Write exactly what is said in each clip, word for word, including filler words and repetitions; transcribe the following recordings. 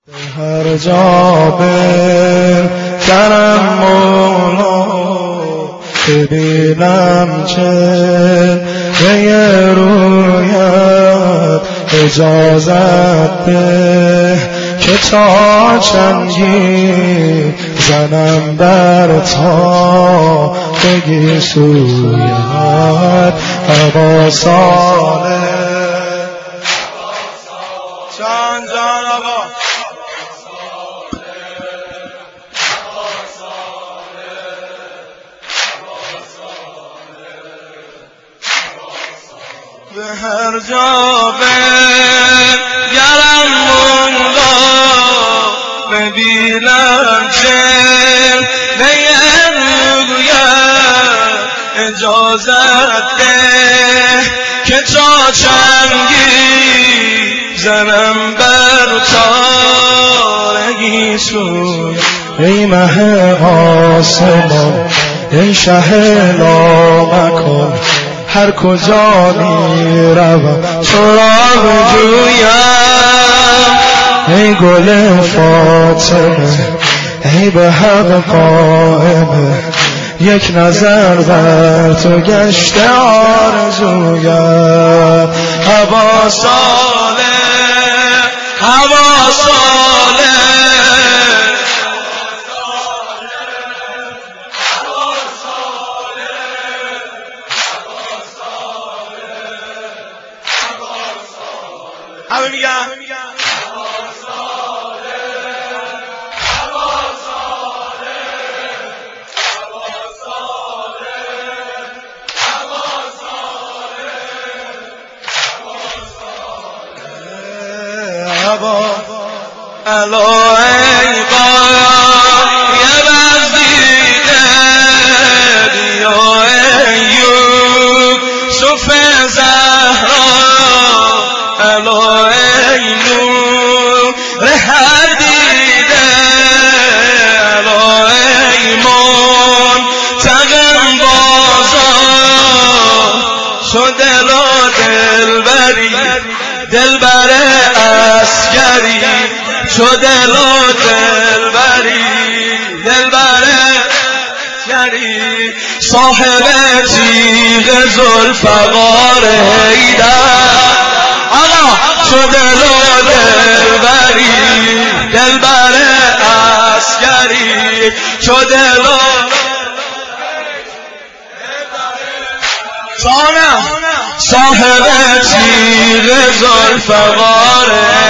هر جا برم مولا ببینم چهره رویت اجازت ده که تا چنگی زنم بر تا بگی سویت هوا ساله جان جان آقا به هر جا بگرم مولا ببینم چهره رویت اجازت ده که تا چنگی زنم بر تارگی سوی. ای مه آسمان ای شه لامکان هر کجا می روم تو را بجویم. ای گل فاطمه ای به حق قائمه یک نظر بر تو گشته آرزویم. هوا ساله هوا ساله همه میگن الا ای قایم از دیده یا ای یوسف زهرا الا ای نور هر دیده الا ای منتقم بازار شده را دلبری دلبر عسکری شده را دلبری دلبر عسکری صاحب تیغ ذوالفقار حیدر آقا شده را دلبری دلبر عسکری شده را جانم صاحب تیغ ذوالفقار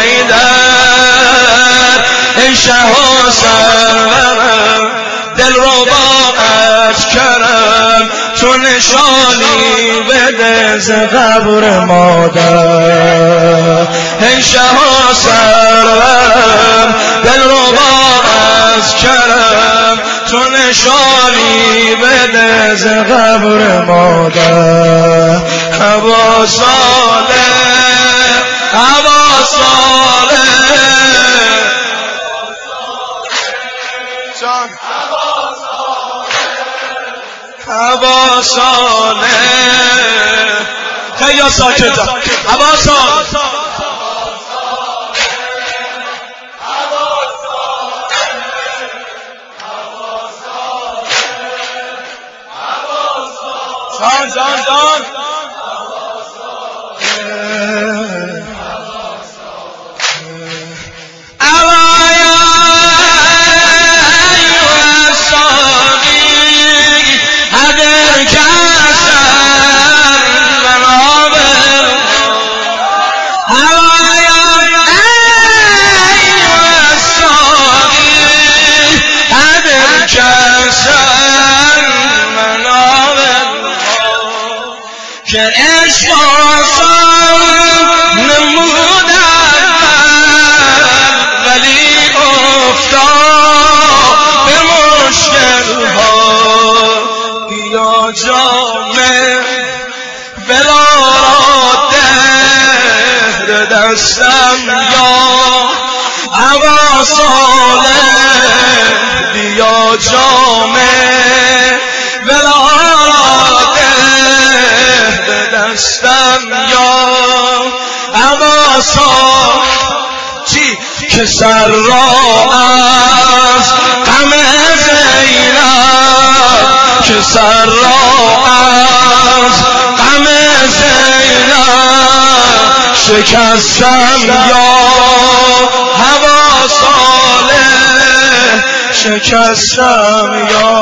حیدر ای شه و سرورم دل رو با اشکرم تو نشانی بده ز قبر مادر. ای شه و سرورم دل رو با اشکرم تو نشانی بده ز قبر مادر. هوا ساله هوا ساله جان هوا ساله خیلی ساکتم هوا ساله جان جان جان که عشق آسان نمودن ولی افتاد به مشکل ها. بیا جام ولارات ده دستم یا هوا ساله بیا جام ولارات دستم یا هوا ساله چی که که سر را از غم زینب که سر را از غم زینب شکستم یا هوا صالح شکستم یا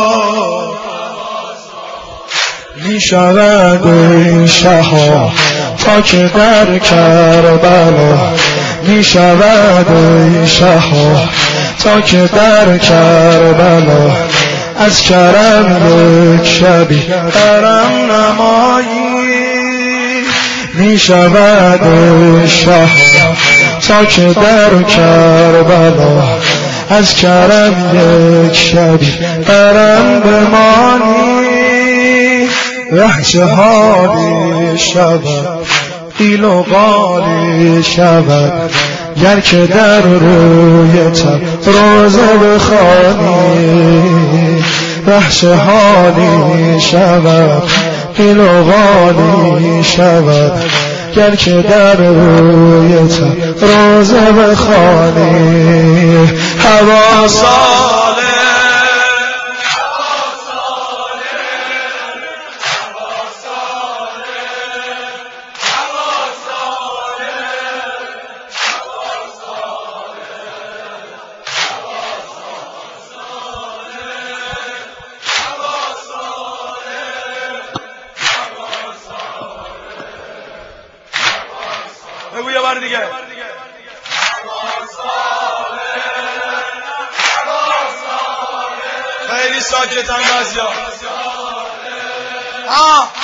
می شود ای شها تا که در کربلا می شود ای شها تا که در کربلا از کرم یک شبی کرم نمایی می شود ای شها تا که در کربلا از کرم یک شبی کرم بمانی وحش حالی شود قیل و قالی شود گر که در روی تب روزه بخوانی وحش حالی شود قیل و قالی شود گر که در روی تب روزه بخوانی هوا صالح بگو یه بار دیگه خیلی ساکتن بعضیا.